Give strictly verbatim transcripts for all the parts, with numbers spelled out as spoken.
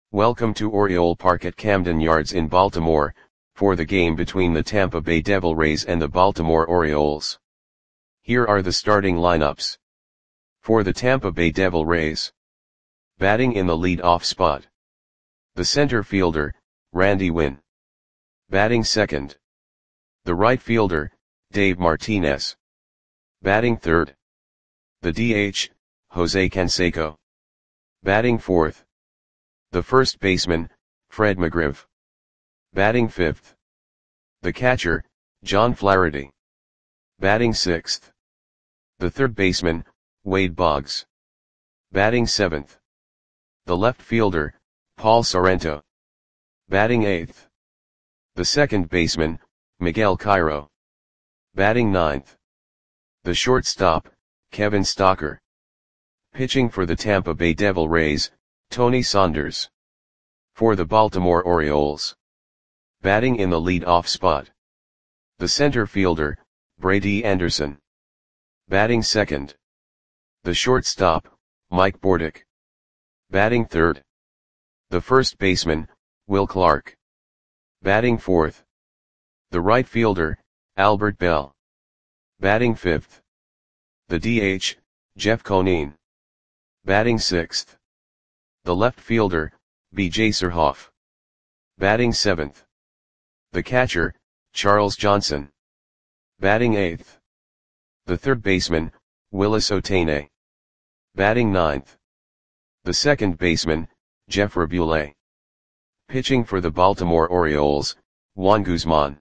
Welcome to Oriole Park at Camden Yards in Baltimore, for the game between the Tampa Bay Devil Rays and the Baltimore Orioles. Here are the starting lineups. For the Tampa Bay Devil Rays. Batting in the lead-off spot. The center fielder, Randy Winn. Batting second. The right fielder, Dave Martinez. Batting third. The D H, Jose Canseco. Batting fourth. The first baseman, Fred McGriff. Batting fifth. The catcher, John Flaherty. Batting sixth. The third baseman, Wade Boggs. Batting seventh. The left fielder, Paul Sorrento. Batting eighth. The second baseman, Miguel Cairo. Batting ninth. The shortstop, Kevin Stocker. Pitching for the Tampa Bay Devil Rays, Tony Saunders. For the Baltimore Orioles. Batting in the lead-off spot. The center fielder, Brady Anderson. Batting second. The shortstop, Mike Bordick. Batting third. The first baseman, Will Clark. Batting fourth. The right fielder, Albert Bell. Batting fifth. The D H, Jeff Conine. Batting sixth. The left fielder, B J Surhoff. Batting seventh. The catcher, Charles Johnson. Batting eighth. The third baseman, Willis Otane. Batting ninth. The second baseman, Jeff Rabule. Pitching for the Baltimore Orioles, Juan Guzman.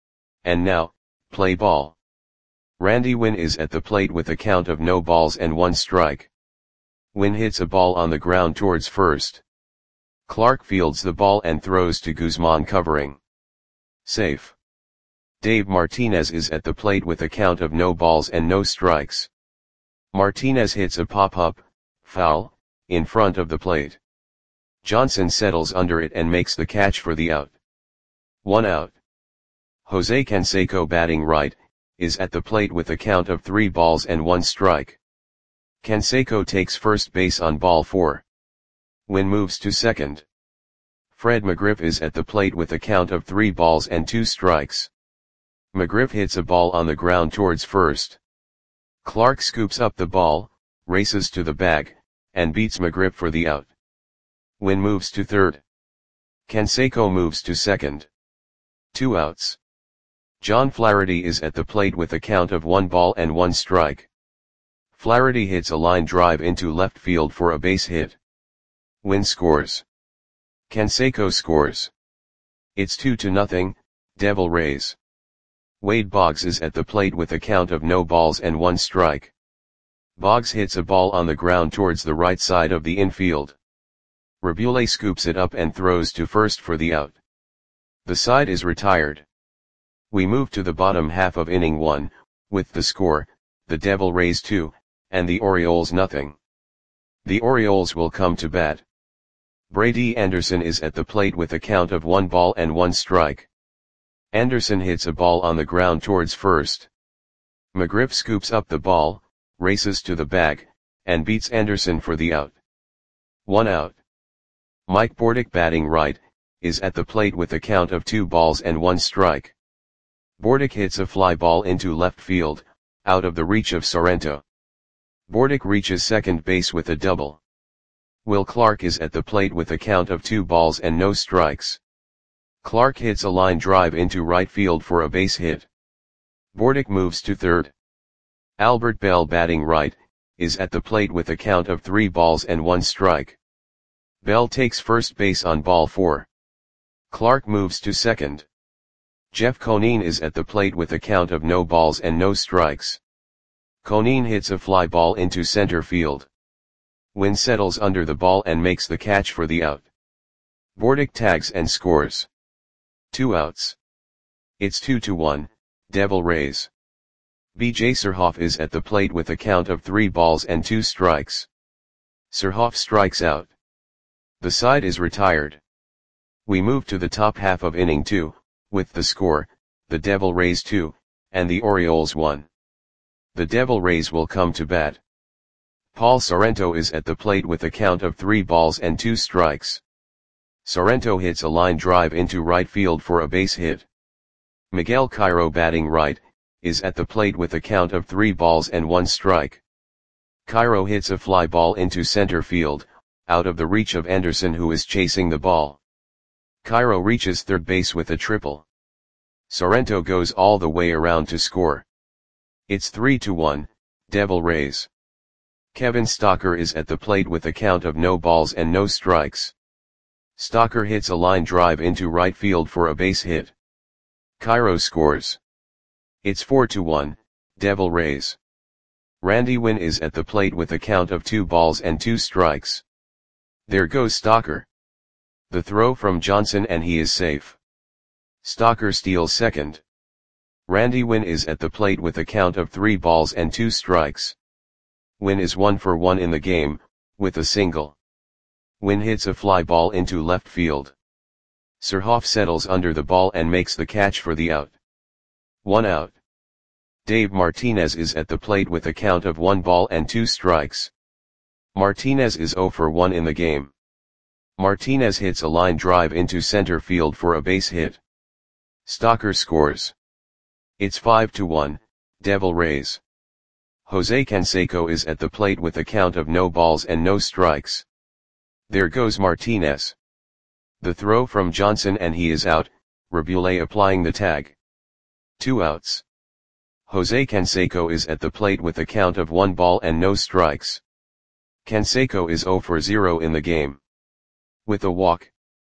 And now, play ball. Randy Winn is at the plate with a count of no balls and one strike. Winn hits a ball on the ground towards first. Clark fields the ball and throws to Guzman covering. Safe. Dave Martinez is at the plate with a count of no balls and no strikes. Martinez hits a pop-up, foul, in front of the plate. Johnson settles under it and makes the catch for the out. One out. Jose Canseco, batting right, is at the plate with a count of three balls and one strike. Canseco takes first base on ball four. Winn moves to second. Fred McGriff is at the plate with a count of three balls and two strikes. McGriff hits a ball on the ground towards first. Clark scoops up the ball, races to the bag, and beats McGriff for the out. Winn moves to third. Canseco moves to second. Two outs. John Flaherty is at the plate with a count of one ball and one strike. Flaherty hits a line drive into left field for a base hit. Winn scores. Canseco scores. It's two to nothing, Devil Rays. Wade Boggs is at the plate with a count of no balls and one strike. Boggs hits a ball on the ground towards the right side of the infield. Rabule scoops it up and throws to first for the out. The side is retired. We move to the bottom half of inning one, with the score, the Devil Rays two, and the Orioles nothing. The Orioles will come to bat. Brady Anderson is at the plate with a count of one ball and one strike. Anderson hits a ball on the ground towards first. McGriff scoops up the ball, races to the bag, and beats Anderson for the out. One out. Mike Bordick, batting right, is at the plate with a count of two balls and one strike. Bordick hits a fly ball into left field, out of the reach of Sorrento. Bordick reaches second base with a double. Will Clark is at the plate with a count of two balls and no strikes. Clark hits a line drive into right field for a base hit. Bordick moves to third. Albert Bell, batting right, is at the plate with a count of three balls and one strike. Bell takes first base on ball four. Clark moves to second. Jeff Conine is at the plate with a count of no balls and no strikes. Conine hits a fly ball into center field. Winn settles under the ball and makes the catch for the out. Bordick tags and scores. Two outs. It's two to one, Devil Rays. B J Surhoff is at the plate with a count of three balls and two strikes. Surhoff strikes out. The side is retired. We move to the top half of inning two, with the score, the Devil Rays two, and the Orioles one. The Devil Rays will come to bat. Paul Sorrento is at the plate with a count of three balls and two strikes. Sorrento hits a line drive into right field for a base hit. Miguel Cairo, batting right, is at the plate with a count of three balls and one strike. Cairo hits a fly ball into center field, out of the reach of Anderson, who is chasing the ball. Cairo reaches third base with a triple. Sorrento goes all the way around to score. It's three to one, Devil Rays. Kevin Stocker is at the plate with a count of no balls and no strikes. Stocker hits a line drive into right field for a base hit. Cairo scores. It's four to one, Devil Rays. Randy Winn is at the plate with a count of two balls and two strikes. There goes Stocker. The throw from Johnson and he is safe. Stocker steals second. Randy Winn is at the plate with a count of three balls and two strikes. Winn is one for one in the game, with a single. Winn hits a fly ball into left field. Surhoff settles under the ball and makes the catch for the out. One out. Dave Martinez is at the plate with a count of one ball and two strikes. Martinez is zero for one in the game. Martinez hits a line drive into center field for a base hit. Stocker scores. It's five to one, Devil Rays. Jose Canseco is at the plate with a count of no balls and no strikes. There goes Martinez. The throw from Johnson and he is out, Rabule applying the tag. Two outs. Jose Canseco is at the plate with a count of one ball and no strikes. Canseco is zero for zero in the game. With a walk.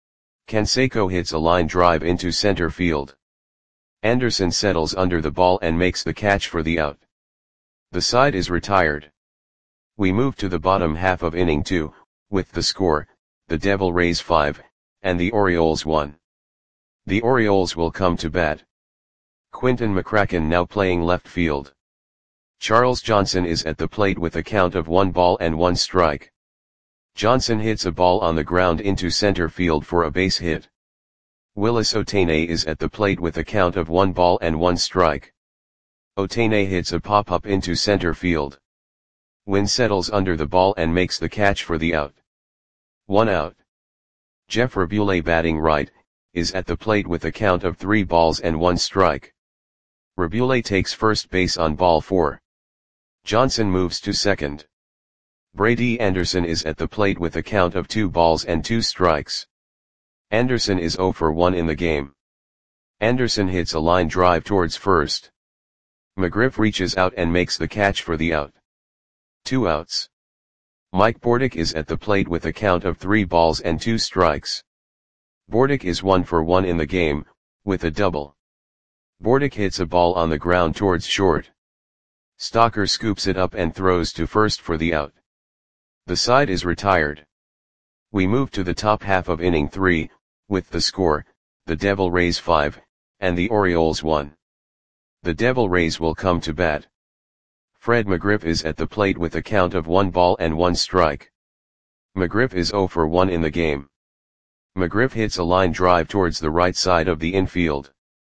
Canseco hits a line drive into center field. Anderson settles under the ball and makes the catch for the out. The side is retired. We move to the bottom half of inning two, with the score, the Devil Rays five, and the Orioles one. The Orioles will come to bat. Quinton McCracken now playing left field. Charles Johnson is at the plate with a count of one ball and one strike. Johnson hits a ball on the ground into center field for a base hit. Willis Otene is at the plate with a count of one ball and one strike. Otene hits a pop-up into center field. Winn settles under the ball and makes the catch for the out. One out. Jeff Rabule, batting right, is at the plate with a count of three balls and one strike. Rabule takes first base on ball four. Johnson moves to second. Brady Anderson is at the plate with a count of two balls and two strikes. Anderson is zero for one in the game. Anderson hits a line drive towards first. McGriff reaches out and makes the catch for the out. Two outs. Mike Bordick is at the plate with a count of three balls and two strikes. Bordick is one for one in the game, with a double. Bordick hits a ball on the ground towards short. Stocker scoops it up and throws to first for the out. The side is retired. We move to the top half of inning three, with the score, the Devil Rays five, and the Orioles one. The Devil Rays will come to bat. Fred McGriff is at the plate with a count of one ball and one strike. McGriff is zero for one in the game. McGriff hits a line drive towards the right side of the infield.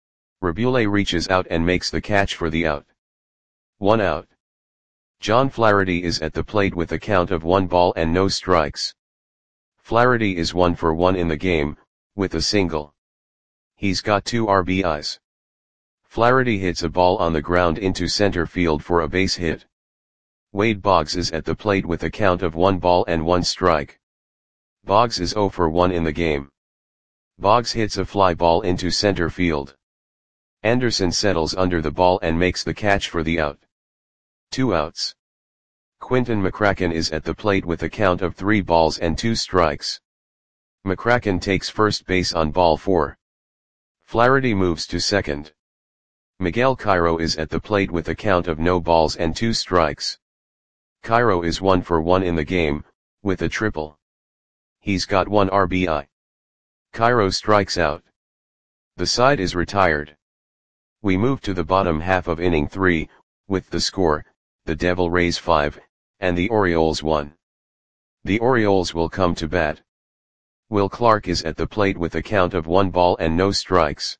Rabule reaches out and makes the catch for the out. One out. John Flaherty is at the plate with a count of one ball and no strikes. Flaherty is one for one in the game, with a single. He's got two R B Is. Flaherty hits a ball on the ground into center field for a base hit. Wade Boggs is at the plate with a count of one ball and one strike. Boggs is zero for one in the game. Boggs hits a fly ball into center field. Anderson settles under the ball and makes the catch for the out. Two outs. Quinton McCracken is at the plate with a count of three balls and two strikes. McCracken takes first base on ball four. Flaherty moves to second. Miguel Cairo is at the plate with a count of no balls and two strikes. Cairo is one for one in the game, with a triple. He's got one R B I. Cairo strikes out. The side is retired. We move to the bottom half of inning three, with the score, the Devil Rays five, and the Orioles one. The Orioles will come to bat. Will Clark is at the plate with a count of one ball and no strikes.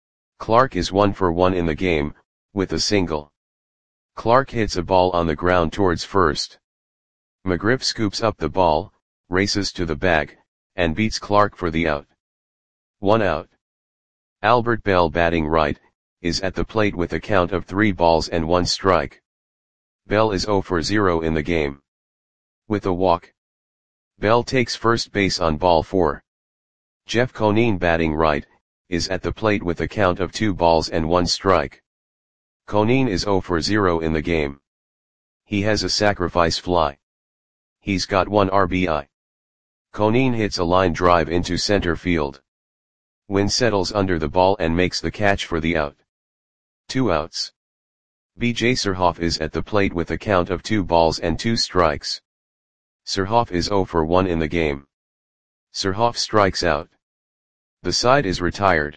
Clark is one for one in the game, with a single. Clark hits a ball on the ground towards first. McGriff scoops up the ball, races to the bag, and beats Clark for the out. One out. Albert Bell batting right, is at the plate with a count of three balls and one strike. Bell is zero for zero in the game. With a walk. Bell takes first base on ball four. Jeff Conine batting right, is at the plate with a count of two balls and one strike. Conine is zero for zero in the game. He has a sacrifice fly. He's got one R B I. Conine hits a line drive into center field. Wynn settles under the ball and makes the catch for the out. Two outs. B J Surhoff is at the plate with a count of two balls and two strikes. Surhoff is zero for one in the game. Surhoff strikes out. The side is retired.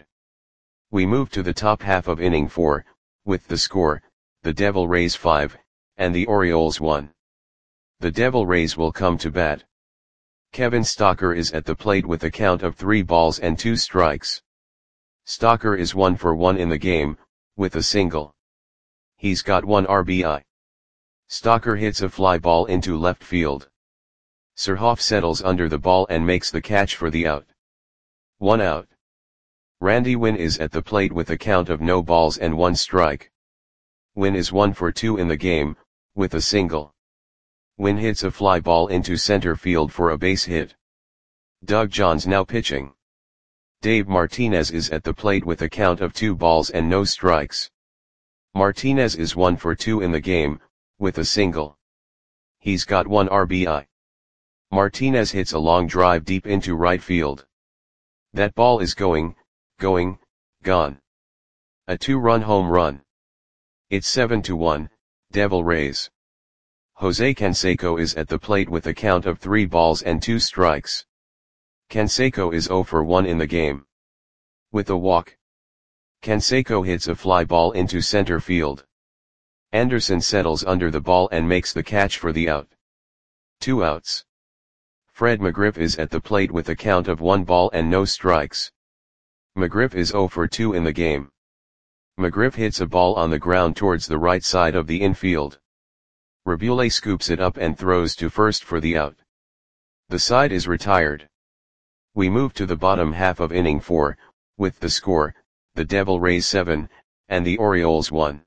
We move to the top half of inning four, with the score, the Devil Rays five, and the Orioles one. The Devil Rays will come to bat. Kevin Stocker is at the plate with a count of three balls and two strikes. Stocker is one for one in the game, with a single. He's got one R B I. Stocker hits a fly ball into left field. Surhoff settles under the ball and makes the catch for the out. One out. Randy Wynn is at the plate with a count of no balls and one strike. Wynn is one for two in the game, with a single. Wynn hits a fly ball into center field for a base hit. Doug Johns now pitching. Dave Martinez is at the plate with a count of two balls and no strikes. Martinez is one for two in the game, with a single. He's got one R B I. Martinez hits a long drive deep into right field. That ball is going, going, gone. A two-run home run. It's seven to one, Devil Rays. Jose Canseco is at the plate with a count of three balls and two strikes. Canseco is zero for one in the game. With a walk. Canseco hits a fly ball into center field. Anderson settles under the ball and makes the catch for the out. Two outs. Fred McGriff is at the plate with a count of one ball and no strikes. McGriff is zero for two in the game. McGriff hits a ball on the ground towards the right side of the infield. Rabule scoops it up and throws to first for the out. The side is retired. We move to the bottom half of inning four, with the score, the Devil Rays seven, and the Orioles one.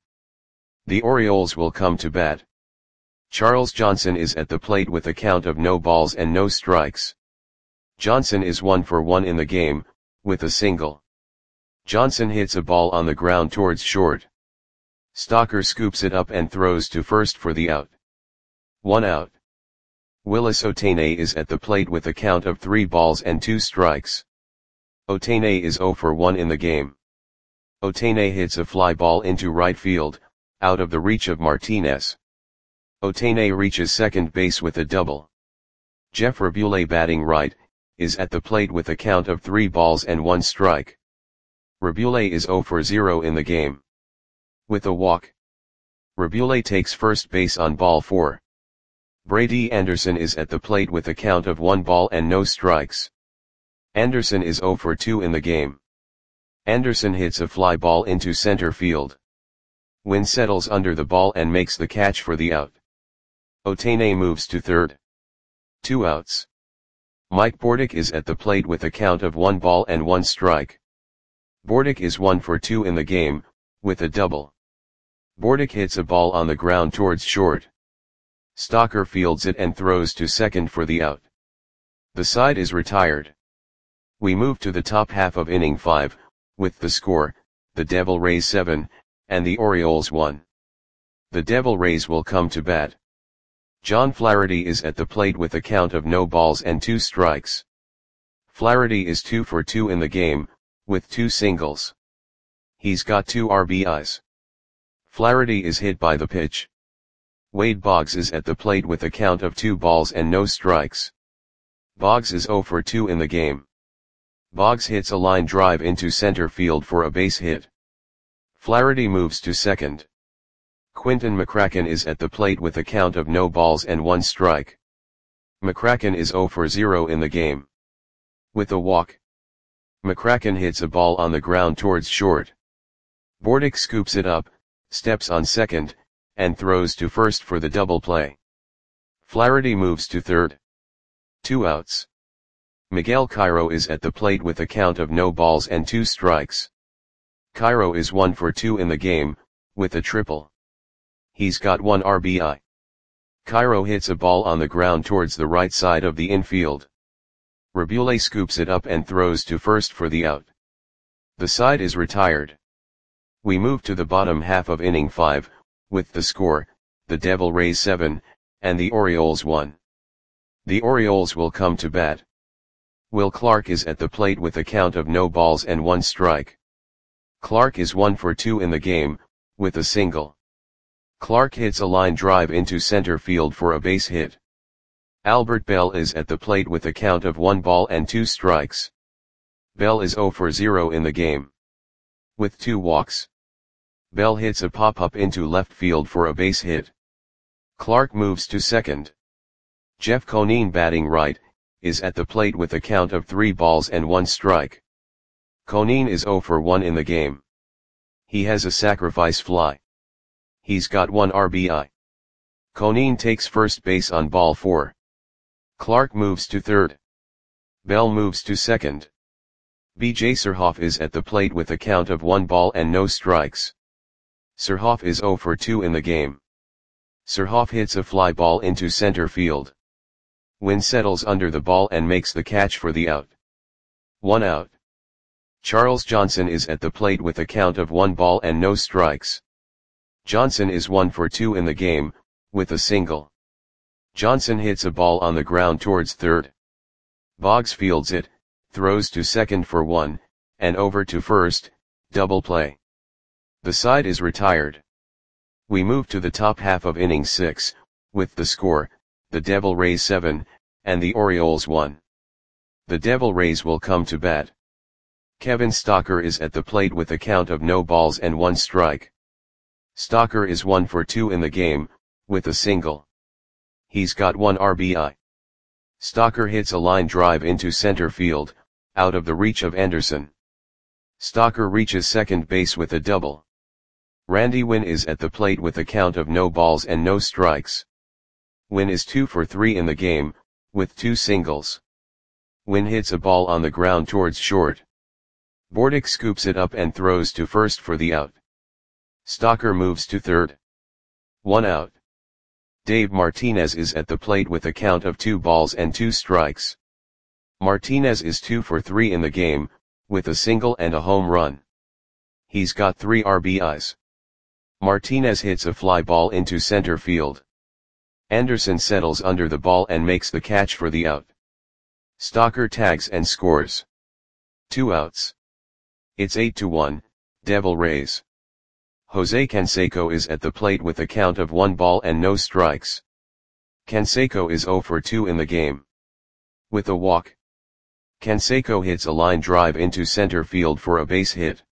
The Orioles will come to bat. Charles Johnson is at the plate with a count of no balls and no strikes. Johnson is one for one in the game, with a single. Johnson hits a ball on the ground towards short. Stocker scoops it up and throws to first for the out. One out. Willis Otane is at the plate with a count of three balls and two strikes. Otane is zero for one in the game. Otane hits a fly ball into right field, out of the reach of Martinez. Otane reaches second base with a double. Jeff Rabule batting right, is at the plate with a count of three balls and one strike. Rabule is zero for zero in the game. With a walk. Rabule takes first base on ball four. Brady Anderson is at the plate with a count of one ball and no strikes. Anderson is zero for two in the game. Anderson hits a fly ball into center field. Wynn settles under the ball and makes the catch for the out. Otane moves to third. Two outs. Mike Bordick is at the plate with a count of one ball and one strike. Bordick is one for two in the game, with a double. Bordick hits a ball on the ground towards short. Stocker fields it and throws to second for the out. The side is retired. We move to the top half of inning five, with the score, the Devil Rays seven, and the Orioles one. The Devil Rays will come to bat. John Flaherty is at the plate with a count of no balls and two strikes. Flaherty is two for two in the game, with two singles. He's got two R B Is. Flaherty is hit by the pitch. Wade Boggs is at the plate with a count of two balls and no strikes. Boggs is zero for two in the game. Boggs hits a line drive into center field for a base hit. Flaherty moves to second. Quinton McCracken is at the plate with a count of no balls and one strike. McCracken is zero for zero in the game. With a walk. McCracken hits a ball on the ground towards short. Bordick scoops it up, steps on second, and throws to first for the double play. Flaherty moves to third. Two outs. Miguel Cairo is at the plate with a count of no balls and two strikes. Cairo is one for two in the game, with a triple. He's got one R B I. Cairo hits a ball on the ground towards the right side of the infield. Rabule scoops it up and throws to first for the out. The side is retired. We move to the bottom half of inning five, with the score, the Devil Rays seven, and the Orioles one. The Orioles will come to bat. Will Clark is at the plate with a count of no balls and one strike. Clark is one for two in the game, with a single. Clark hits a line drive into center field for a base hit. Albert Bell is at the plate with a count of one ball and two strikes. Bell is zero for zero in the game. With two walks. Bell hits a pop-up into left field for a base hit. Clark moves to second. Jeff Conine, batting right, is at the plate with a count of three balls and one strike. Conine is zero for one in the game. He has a sacrifice fly. He's got one R B I. Conine takes first base on ball four. Clark moves to third. Bell moves to second. B J Surhoff is at the plate with a count of one ball and no strikes. Surhoff is zero for two in the game. Surhoff hits a fly ball into center field. Wynn settles under the ball and makes the catch for the out. One out. Charles Johnson is at the plate with a count of one ball and no strikes. Johnson is one for two in the game, with a single. Johnson hits a ball on the ground towards third. Boggs fields it, throws to second for one, and over to first, double play. The side is retired. We move to the top half of inning six, with the score, the Devil Rays seven, and the Orioles one. The Devil Rays will come to bat. Kevin Stocker is at the plate with a count of no balls and one strike. Stocker is one for two in the game, with a single. He's got one R B I. Stocker hits a line drive into center field, out of the reach of Anderson. Stocker reaches second base with a double. Randy Wynn is at the plate with a count of no balls and no strikes. Wynn is two for three in the game, with two singles. Wynn hits a ball on the ground towards short. Bordick scoops it up and throws to first for the out. Stocker moves to third. One out. Dave Martinez is at the plate with a count of two balls and two strikes. Martinez is two for three in the game, with a single and a home run. He's got three R B Is. Martinez hits a fly ball into center field. Anderson settles under the ball and makes the catch for the out. Stocker tags and scores. Two outs. It's eight to one, Devil Rays. Jose Canseco is at the plate with a count of one ball and no strikes. Canseco is zero for two in the game. With a walk. Canseco hits a line drive into center field for a base hit.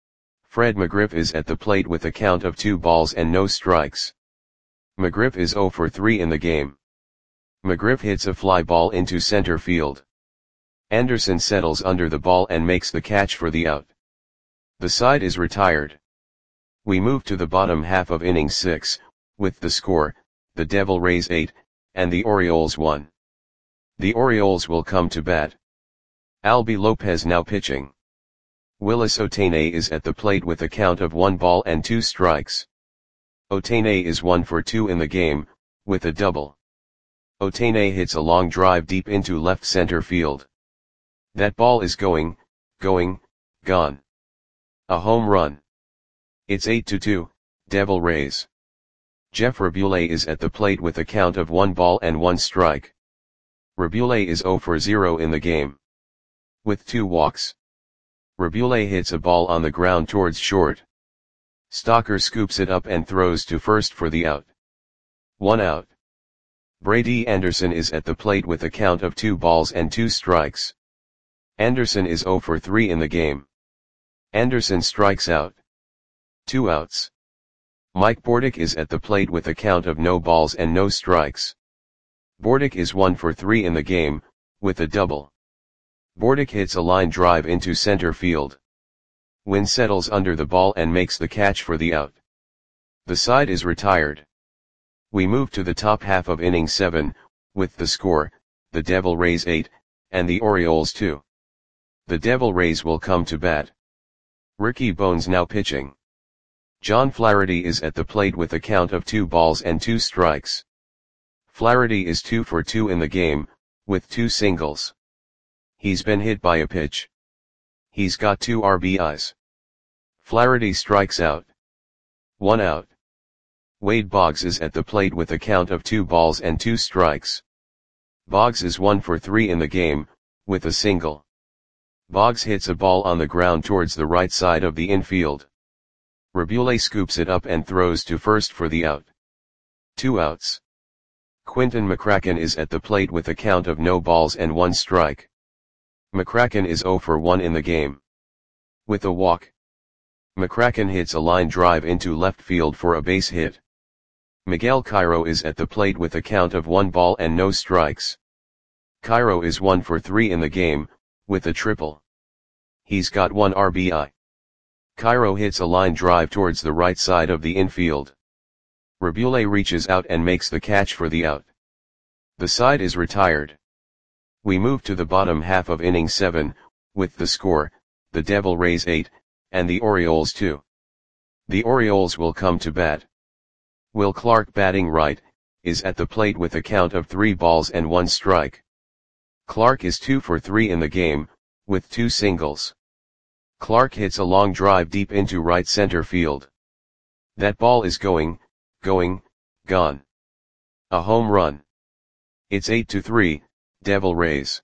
Fred McGriff is at the plate with a count of two balls and no strikes. McGriff is zero for three in the game. McGriff hits a fly ball into center field. Anderson settles under the ball and makes the catch for the out. The side is retired. We move to the bottom half of inning six, with the score, the Devil Rays eight, and the Orioles one. The Orioles will come to bat. Albie Lopez now pitching. Willis Otane is at the plate with a count of one ball and two strikes. Otane is one for two in the game, with a double. Otane hits a long drive deep into left center field. That ball is going, going, gone. A home run. It's eight to two, Devil Rays. Jeff Rabule is at the plate with a count of one ball and one strike. Rabule is zero for zero in the game. With two walks. Rabule hits a ball on the ground towards short. Stocker scoops it up and throws to first for the out. One out. Brady Anderson is at the plate with a count of two balls and two strikes. Anderson is zero for three in the game. Anderson strikes out. Two outs. Mike Bordick is at the plate with a count of no balls and no strikes. Bordick is one for three in the game, with a double. Bordick hits a line drive into center field. Wynn settles under the ball and makes the catch for the out. The side is retired. We move to the top half of inning seven, with the score, the Devil Rays eight, and the Orioles two. The Devil Rays will come to bat. Ricky Bones now pitching. John Flaherty is at the plate with a count of two balls and two strikes. Flaherty is two for two in the game, with two singles. He's been hit by a pitch. He's got two R B Is. Flaherty strikes out. One out. Wade Boggs is at the plate with a count of two balls and two strikes. Boggs is one for three in the game, with a single. Boggs hits a ball on the ground towards the right side of the infield. Rabule scoops it up and throws to first for the out. Two outs. Quinton McCracken is at the plate with a count of no balls and one strike. McCracken is zero for one in the game. With a walk. McCracken hits a line drive into left field for a base hit. Miguel Cairo is at the plate with a count of one ball and no strikes. Cairo is one for three in the game, with a triple. He's got one R B I. Cairo hits a line drive towards the right side of the infield. Rabule reaches out and makes the catch for the out. The side is retired. We move to the bottom half of inning seven, with the score, the Devil Rays eight, and the Orioles two. The Orioles will come to bat. Will Clark, batting right, is at the plate with a count of three balls and one strike. Clark is two for three in the game, with two singles. Clark hits a long drive deep into right center field. That ball is going, going, gone. A home run. It's eight to three, Devil Rays.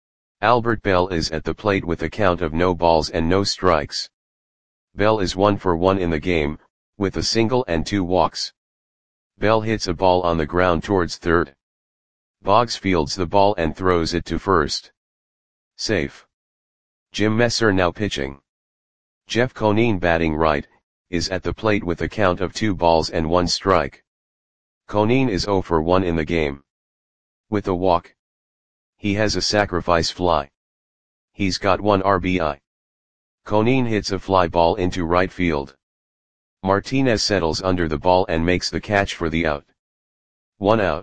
Albert Bell is at the plate with a count of no balls and no strikes. Bell is one for one in the game, with a single and two walks. Bell hits a ball on the ground towards third. Boggs fields the ball and throws it to first. Safe. Jim Messer now pitching. Jeff Conine, batting right, is at the plate with a count of two balls and one strike. Conine is zero for one in the game. With a walk. He has a sacrifice fly. He's got one R B I. Conine hits a fly ball into right field. Martinez settles under the ball and makes the catch for the out. One out.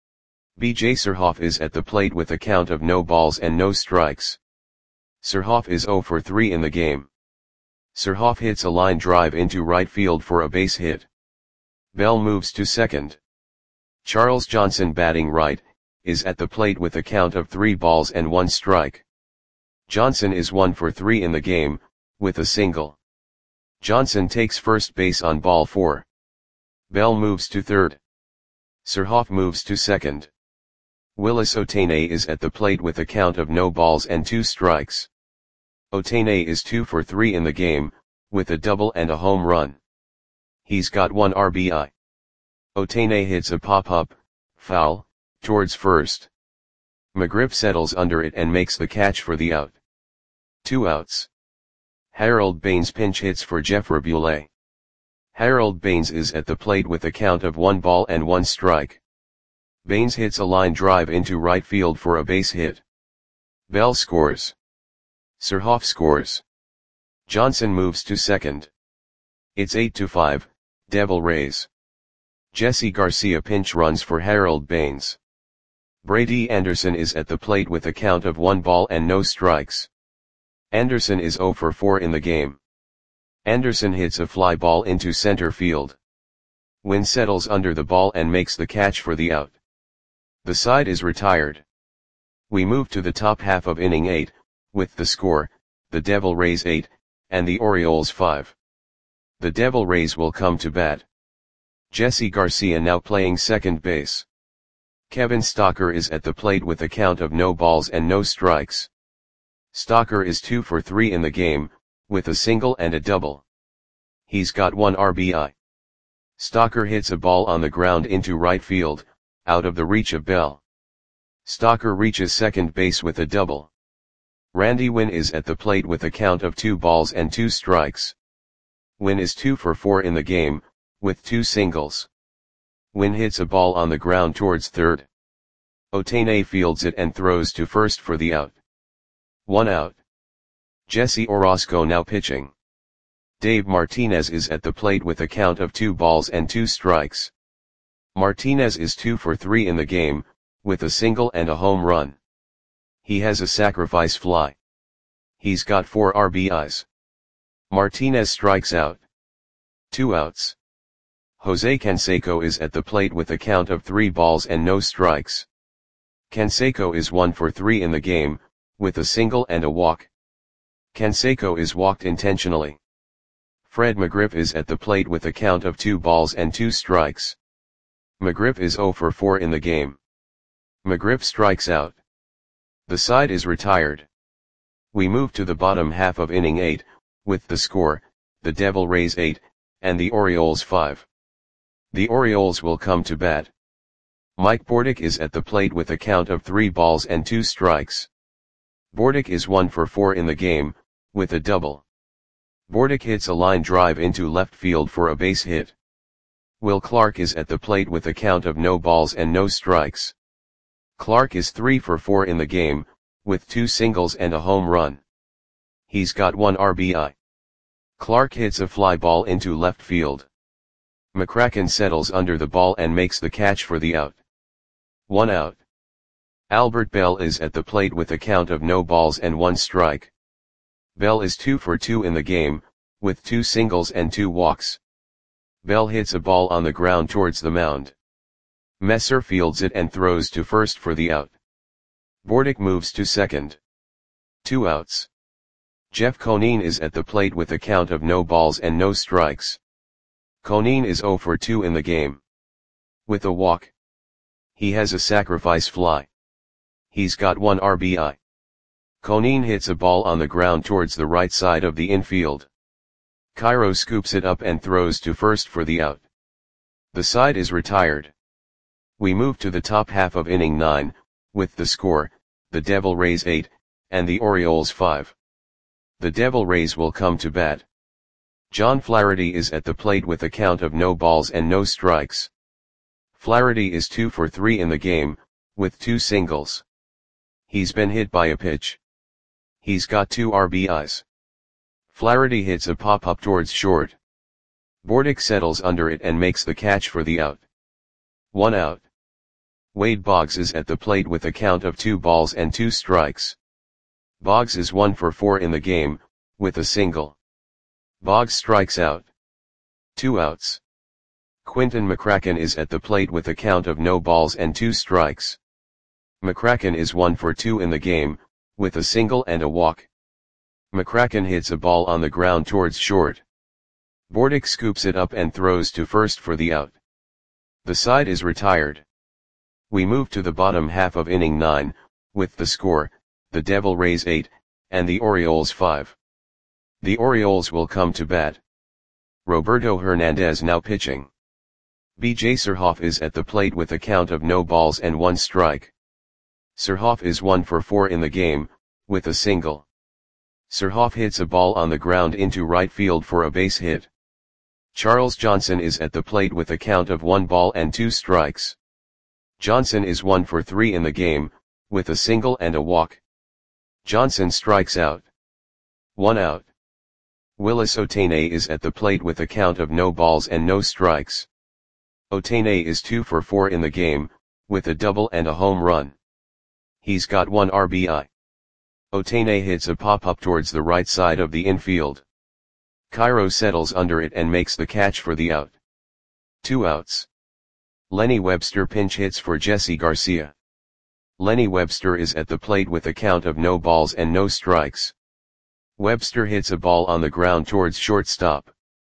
B J Surhoff is at the plate with a count of no balls and no strikes. Surhoff is zero for three in the game. Surhoff hits a line drive into right field for a base hit. Bell moves to second. Charles Johnson, batting right, is at the plate with a count of three balls and one strike. Johnson is one for three in the game, with a single. Johnson takes first base on ball four. Bell moves to third. Surhoff moves to second. Willis Otene is at the plate with a count of no balls and two strikes. Otene is two for three in the game, with a double and a home run. He's got one R B I. Otene hits a pop-up, foul, towards first. McGriff settles under it and makes the catch for the out. Two outs. Harold Baines pinch hits for Jeff Rabule. Harold Baines is at the plate with a count of one ball and one strike. Baines hits a line drive into right field for a base hit. Bell scores. Surhoff scores. Johnson moves to second. It's eight to five, Devil Rays. Jesse Garcia pinch runs for Harold Baines. Brady Anderson is at the plate with a count of one ball and no strikes. Anderson is zero for four in the game. Anderson hits a fly ball into center field. Wynn settles under the ball and makes the catch for the out. The side is retired. We move to the top half of inning eight, with the score, the Devil Rays eight, and the Orioles five. The Devil Rays will come to bat. Jesse Garcia now playing second base. Kevin Stocker is at the plate with a count of no balls and no strikes. Stocker is two for three in the game, with a single and a double. He's got one R B I. Stocker hits a ball on the ground into right field, out of the reach of Bell. Stocker reaches second base with a double. Randy Wynn is at the plate with a count of two balls and two strikes. Wynn is two for four in the game, with two singles. Wynn hits a ball on the ground towards third. Otene fields it and throws to first for the out. One out. Jesse Orosco now pitching. Dave Martinez is at the plate with a count of two balls and two strikes. Martinez is two for three in the game, with a single and a home run. He has a sacrifice fly. He's got four R B Is. Martinez strikes out. Two outs. Jose Canseco is at the plate with a count of three balls and no strikes. Canseco is one for three in the game, with a single and a walk. Canseco is walked intentionally. Fred McGriff is at the plate with a count of two balls and two strikes. McGriff is zero for four in the game. McGriff strikes out. The side is retired. We move to the bottom half of inning eight, with the score, the Devil Rays eight, and the Orioles five. The Orioles will come to bat. Mike Bordick is at the plate with a count of three balls and two strikes. Bordick is one for four in the game, with a double. Bordick hits a line drive into left field for a base hit. Will Clark is at the plate with a count of no balls and no strikes. Clark is three for four in the game, with two singles and a home run. He's got one R B I. Clark hits a fly ball into left field. McCracken settles under the ball and makes the catch for the out. One out. Albert Bell is at the plate with a count of no balls and one strike. Bell is two for two in the game, with two singles and two walks. Bell hits a ball on the ground towards the mound. Messer fields it and throws to first for the out. Bordick moves to second. Two outs. Jeff Conine is at the plate with a count of no balls and no strikes. Conine is zero for two in the game. With a walk. He has a sacrifice fly. He's got one R B I. Conine hits a ball on the ground towards the right side of the infield. Cairo scoops it up and throws to first for the out. The side is retired. We move to the top half of inning nine, with the score, the Devil Rays eight, and the Orioles five. The Devil Rays will come to bat. John Flaherty is at the plate with a count of no balls and no strikes. Flaherty is two for three in the game, with two singles. He's been hit by a pitch. He's got two R B Is. Flaherty hits a pop-up towards short. Bordick settles under it and makes the catch for the out. One out. Wade Boggs is at the plate with a count of two balls and two strikes. Boggs is one for four in the game, with a single. Boggs strikes out. Two outs. Quinton McCracken is at the plate with a count of no balls and two strikes. McCracken is one for two in the game, with a single and a walk. McCracken hits a ball on the ground towards short. Bordick scoops it up and throws to first for the out. The side is retired. We move to the bottom half of inning nine, with the score, the Devil Rays eight, and the Orioles five. The Orioles will come to bat. Roberto Hernandez now pitching. B J Surhoff is at the plate with a count of no balls and one strike. Surhoff is one for four in the game, with a single. Surhoff hits a ball on the ground into right field for a base hit. Charles Johnson is at the plate with a count of one ball and two strikes. Johnson is one for three in the game, with a single and a walk. Johnson strikes out. One out. Willis Otene is at the plate with a count of no balls and no strikes. Otene is two for four in the game, with a double and a home run. He's got one R B I. Otene hits a pop-up towards the right side of the infield. Cairo settles under it and makes the catch for the out. Two outs. Lenny Webster pinch hits for Jesse Garcia. Lenny Webster is at the plate with a count of no balls and no strikes. Webster hits a ball on the ground towards shortstop.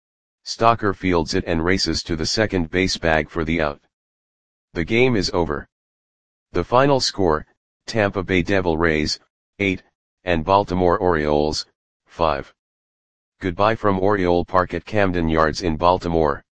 Stalker fields it and races to the second base bag for the out. The game is over. The final score, Tampa Bay Devil Rays, eight, and Baltimore Orioles, five. Goodbye from Oriole Park at Camden Yards in Baltimore.